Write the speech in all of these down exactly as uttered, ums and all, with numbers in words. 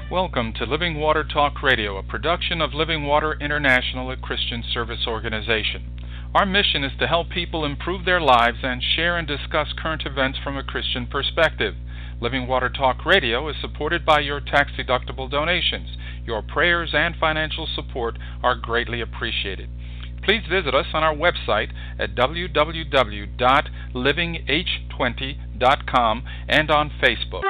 Welcome to Living Water Talk Radio, a production of Living Water International, a Christian service organization. Our mission is to help people improve their lives and share and discuss current events from a Christian perspective. Living Water Talk Radio is supported by your tax-deductible donations. Your prayers and financial support are greatly appreciated. Please visit us on our website at w w w dot living h twenty dot com and on Facebook.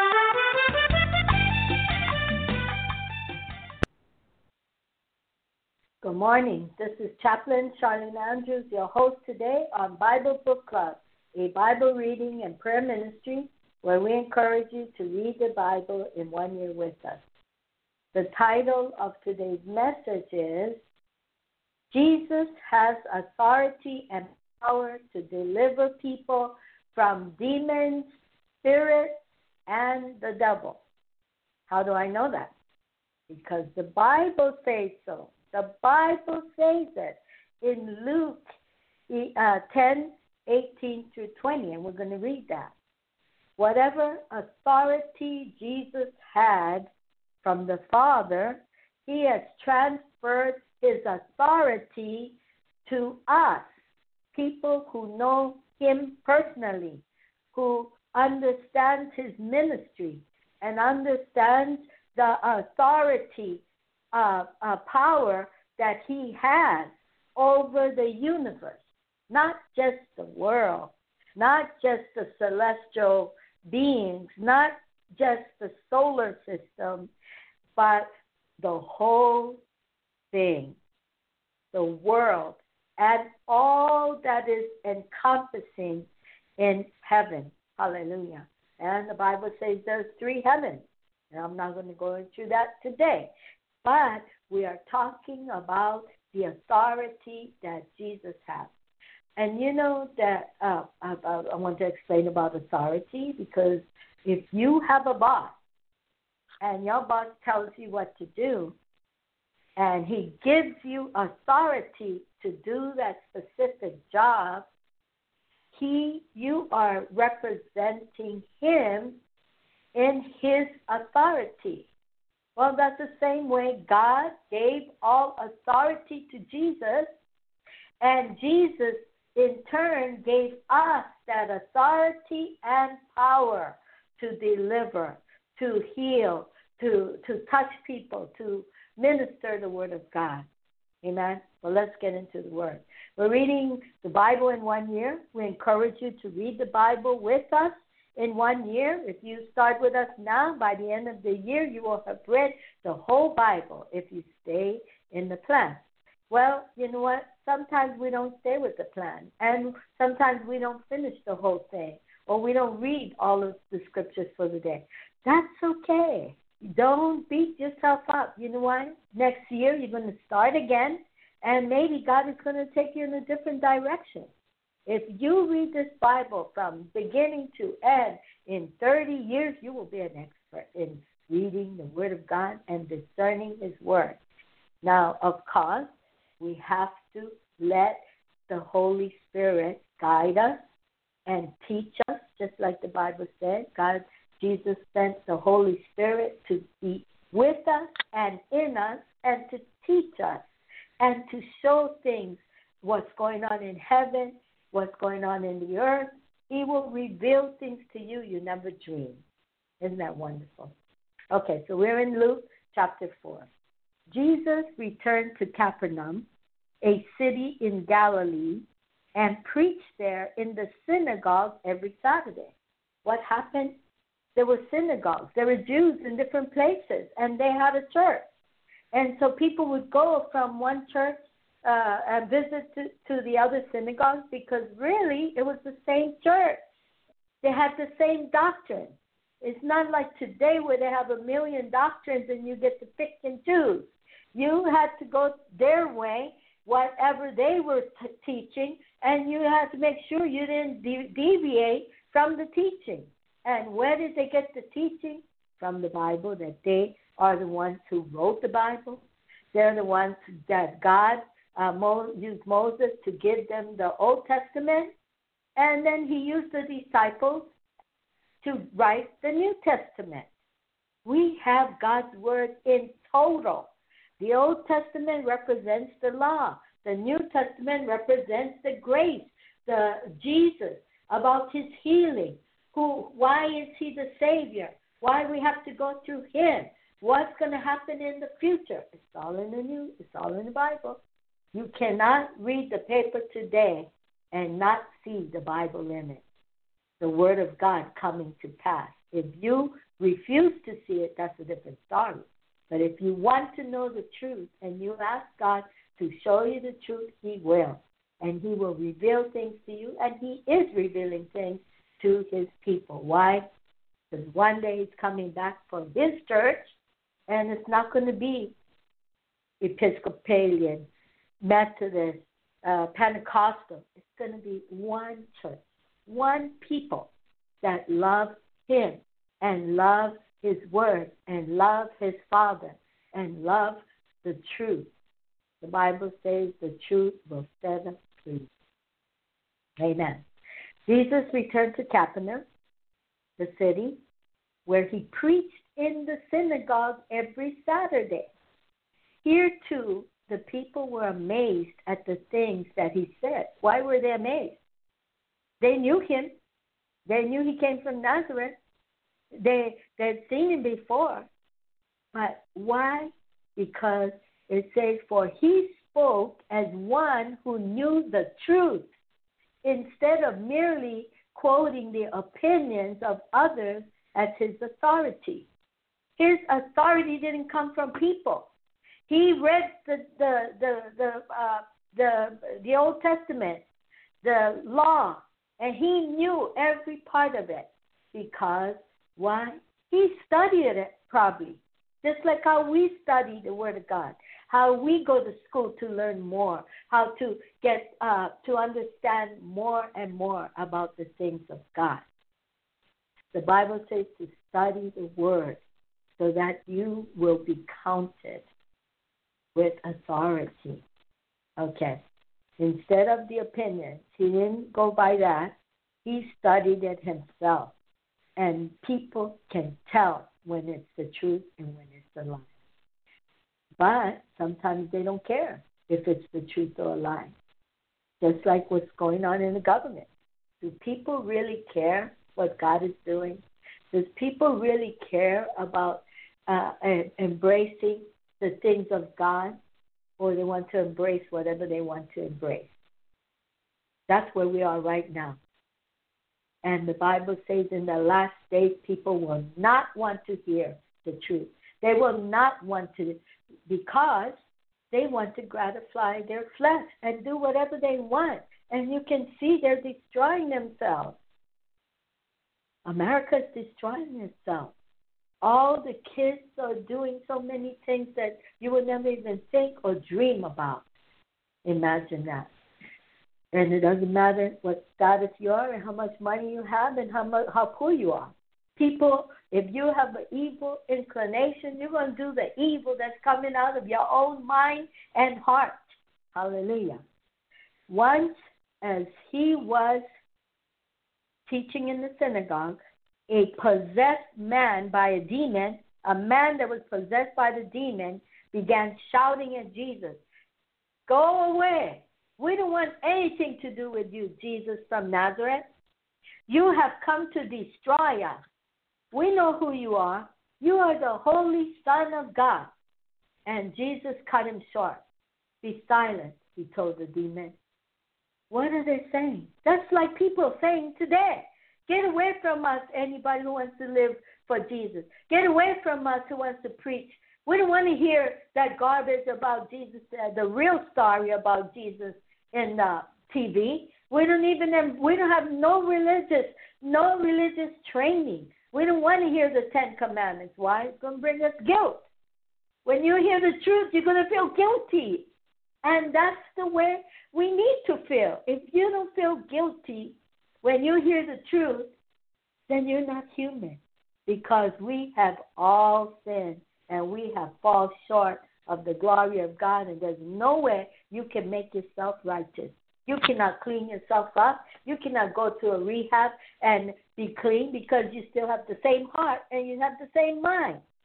Good morning. This is Chaplain Charlene Andrews, your host today on Bible Book Club, a Bible reading and prayer ministry where we encourage you to read the Bible in one year with us. The title of today's message is Jesus Has Authority and Power to Deliver People from Demons, Spirits, and the Devil. How do I know that? Because the Bible says so. The Bible says it in Luke uh, ten, eighteen through twenty, and we're going to read that. Whatever authority Jesus had from the Father, he has transferred his authority to us, people who know him personally, who understand his ministry and understand the authority Uh, uh, power that he has over the universe, not just the world, not just the celestial beings, not just the solar system, but the whole thing, the world, and all that is encompassing in heaven. Hallelujah. And the Bible says there's three heavens. And I'm not going to go into that today. But we are talking about the authority that Jesus has. And you know that uh, I, I want to explain about authority, because if you have a boss and your boss tells you what to do and he gives you authority to do that specific job, he, you are representing him in his authority. Well, that's the same way God gave all authority to Jesus, and Jesus, in turn, gave us that authority and power to deliver, to heal, to, to touch people, to minister the Word of God. Amen? Well, let's get into the Word. We're reading the Bible in one year. We encourage you to read the Bible with us in one year. If you start with us now, by the end of the year, you will have read the whole Bible if you stay in the plan. Well, you know what? Sometimes we don't stay with the plan, and sometimes we don't finish the whole thing, or we don't read all of the scriptures for the day. That's okay. Don't beat yourself up. You know why? Next year, you're going to start again, and maybe God is going to take you in a different direction. If you read this Bible from beginning to end, in thirty years, you will be an expert in reading the Word of God and discerning His Word. Now, of course, we have to let the Holy Spirit guide us and teach us, just like the Bible said. God, Jesus sent the Holy Spirit to be with us and in us and to teach us and to show things, what's going on in heaven, what's going on in the earth. He will reveal things to you you never dreamed. Isn't that wonderful? Okay, so we're in Luke chapter four. Jesus returned to Capernaum, a city in Galilee, and preached there in the synagogue every Saturday. What happened? There were synagogues. There were Jews in different places, and they had a church. And so people would go from one church Uh, and visit to, to the other synagogues, because really it was the same church. They had the same doctrine. It's not like today where they have a million doctrines and you get to pick and choose. You had to go their way, whatever they were t- teaching, and you had to make sure you didn't de- deviate from the teaching. And where did they get the teaching? From the Bible, that they are the ones who wrote the Bible. They're the ones that God Uh, Mo- used Moses to give them the Old Testament, and then he used the disciples to write the New Testament. We have God's word in total. The Old Testament represents the law. The New Testament represents the grace, the Jesus, about his healing. Who? Why is he the Savior? Why we have to go through him? What's going to happen in the future? It's all in the New. It's all in the Bible. You cannot read the paper today and not see the Bible in it. The Word of God coming to pass. If you refuse to see it, that's a different story. But if you want to know the truth and you ask God to show you the truth, he will. And he will reveal things to you, and he is revealing things to his people. Why? Because one day he's coming back for his church, and it's not going to be Episcopalian, Methodist, uh, Pentecostal. It's going to be one church, one people that love him and love his word and love his Father and love the truth. The Bible says the truth will set us free. Amen. Jesus returned to Capernaum, the city, where he preached in the synagogue every Saturday. Here, too, the people were amazed at the things that he said. Why were they amazed? They knew him. They knew he came from Nazareth. They they'd seen him before. But why? Because it says, for he spoke as one who knew the truth, instead of merely quoting the opinions of others as his authority. His authority didn't come from people. He read the the the the uh, the, the Old Testament, the law, and he knew every part of it. Because why? He studied it probably, just like how we study the Word of God, how we go to school to learn more, how to get uh, to understand more and more about the things of God. The Bible says to study the Word so that you will be counted with authority. Okay. Instead of the opinions, he didn't go by that. He studied it himself. And people can tell when it's the truth and when it's the lie. But sometimes they don't care if it's the truth or a lie. Just like what's going on in the government. Do people really care what God is doing? Does people really care about uh, embracing the things of God, or they want to embrace whatever they want to embrace? That's where we are right now. And the Bible says in the last days, people will not want to hear the truth. They will not want to, because they want to gratify their flesh and do whatever they want. And you can see they're destroying themselves. America is destroying itself. All the kids are doing so many things that you would never even think or dream about. Imagine that. And it doesn't matter what status you are and how much money you have and how much, how poor you are. People, if you have an evil inclination, you're going to do the evil that's coming out of your own mind and heart. Hallelujah. Once, as he was teaching in the synagogue, a possessed man by a demon, a man that was possessed by the demon, began shouting at Jesus, "Go away. We don't want anything to do with you, Jesus from Nazareth. You have come to destroy us. We know who you are. You are the Holy Son of God." And Jesus cut him short. "Be silent," he told the demon. What are they saying? That's like people saying today, "Get away from us, anybody who wants to live for Jesus. Get away from us who wants to preach. We don't want to hear that garbage about Jesus, uh, the real story about Jesus in uh, T V. We don't even have, we don't have no religious, no religious training. We don't want to hear the Ten Commandments. Why? It's going to bring us guilt. When you hear the truth, you're going to feel guilty. And that's the way we need to feel. If you don't feel guilty when you hear the truth, then you're not human, because we have all sinned and we have fallen short of the glory of God, and there's no way you can make yourself righteous. You cannot clean yourself up. You cannot go to a rehab and be clean, because you still have the same heart and you have the same mind.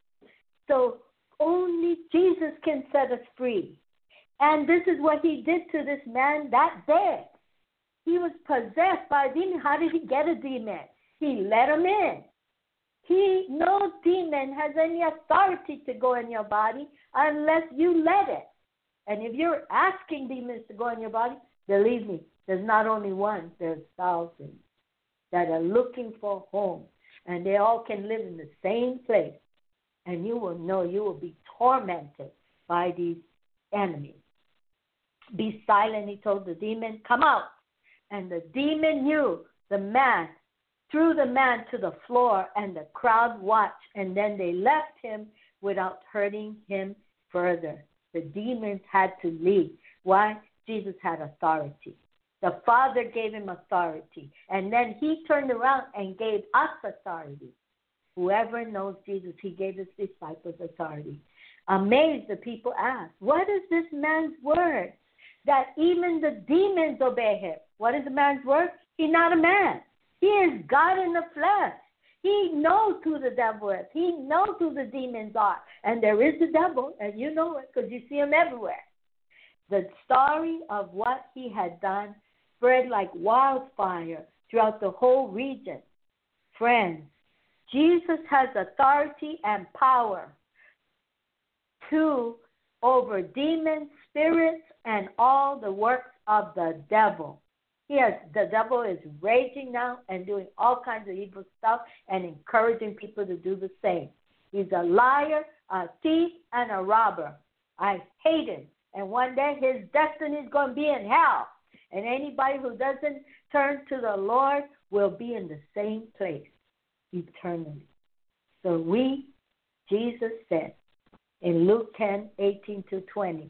So only Jesus can set us free. And this is what he did to this man that day. He was possessed by a demon. How did he get a demon? He let him in. He, no demon has any authority to go in your body unless you let it. And if you're asking demons to go in your body, believe me, there's not only one, there's thousands that are looking for a home. And they all can live in the same place. And you will know you will be tormented by these enemies. Be silent, he told the demon, come out. And the demon knew the man, threw the man to the floor, and the crowd watched. And then they left him without hurting him further. The demons had to leave. Why? Jesus had authority. The Father gave him authority. And then he turned around and gave us authority. Whoever knows Jesus, he gave his disciples authority. Amazed, the people asked, what is this man's word? That even the demons obey him. What is the man's word? He's not a man. He is God in the flesh. He knows who the devil is. He knows who the demons are. And there is the devil, and you know it because you see him everywhere. The story of what he had done spread like wildfire throughout the whole region. Friends, Jesus has authority and power to over demons, spirits, and all the works of the devil. He has, the devil is raging now and doing all kinds of evil stuff and encouraging people to do the same. He's a liar, a thief, and a robber. I hate him. And one day his destiny is going to be in hell. And anybody who doesn't turn to the Lord will be in the same place eternally. So we, Jesus said in Luke ten, eighteen to twenty,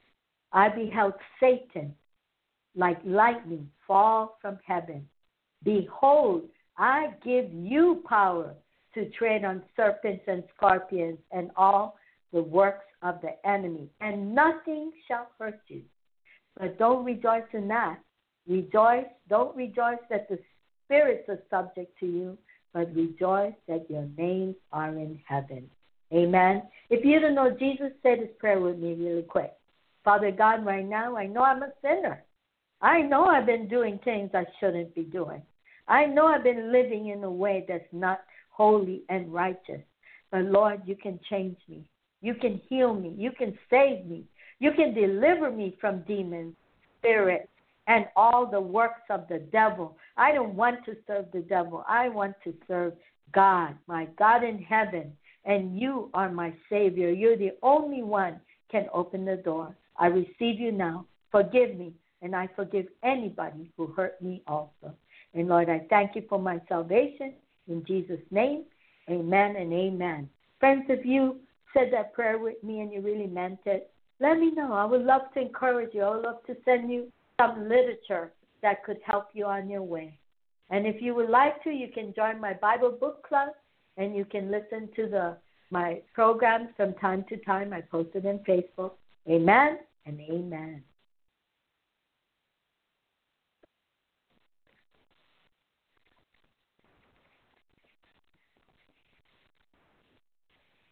I beheld Satan like lightning fall from heaven. Behold, I give you power to tread on serpents and scorpions and all the works of the enemy, and nothing shall hurt you. But don't rejoice in that. Rejoice, don't rejoice that the spirits are subject to you, but rejoice that your names are in heaven. Amen. If you don't know Jesus, say this prayer with me really quick. Father God, right now, I know I'm a sinner. I know I've been doing things I shouldn't be doing. I know I've been living in a way that's not holy and righteous. But, Lord, you can change me. You can heal me. You can save me. You can deliver me from demons, spirits, and all the works of the devil. I don't want to serve the devil. I want to serve God, my God in heaven. And you are my Savior. You're the only one can open the door. I receive you now. Forgive me, and I forgive anybody who hurt me also. And, Lord, I thank you for my salvation. In Jesus' name, amen and amen. Friends, if you said that prayer with me and you really meant it, let me know. I would love to encourage you. I would love to send you some literature that could help you on your way. And if you would like to, you can join my Bible book club, and you can listen to the my programs from time to time. I post it on Facebook. Amen and amen.